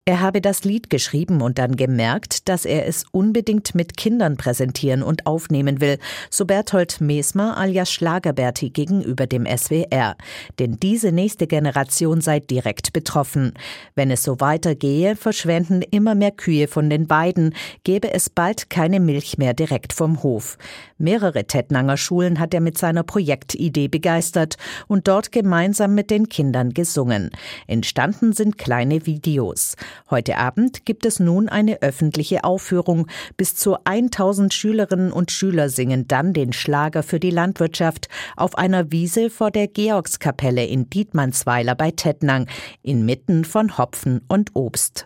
Er habe das Lied geschrieben und dann gemerkt, dass er es unbedingt mit Kindern präsentieren und aufnehmen will, so Berthold Mesmer alias Schlagerberti gegenüber dem SWR. Denn diese nächste Generation sei direkt betroffen. Wenn es so weitergehe, verschwenden immer mehr Kühe von den Weiden, gäbe es bald keine Milch mehr direkt vom Hof. Mehrere Tettnanger Schulen hat er mit seiner Projektidee begeistert und dort gemeinsam mit den Kindern gesungen. Entstanden sind kleine Videos. Heute Abend gibt es nun eine öffentliche Aufführung. Bis zu 1000 Schülerinnen und Schüler singen dann den Schlager für die Landwirtschaft auf einer Wiese vor der Georgskapelle in Dietmannsweiler bei Tettnang, inmitten von Hopfen und Obst.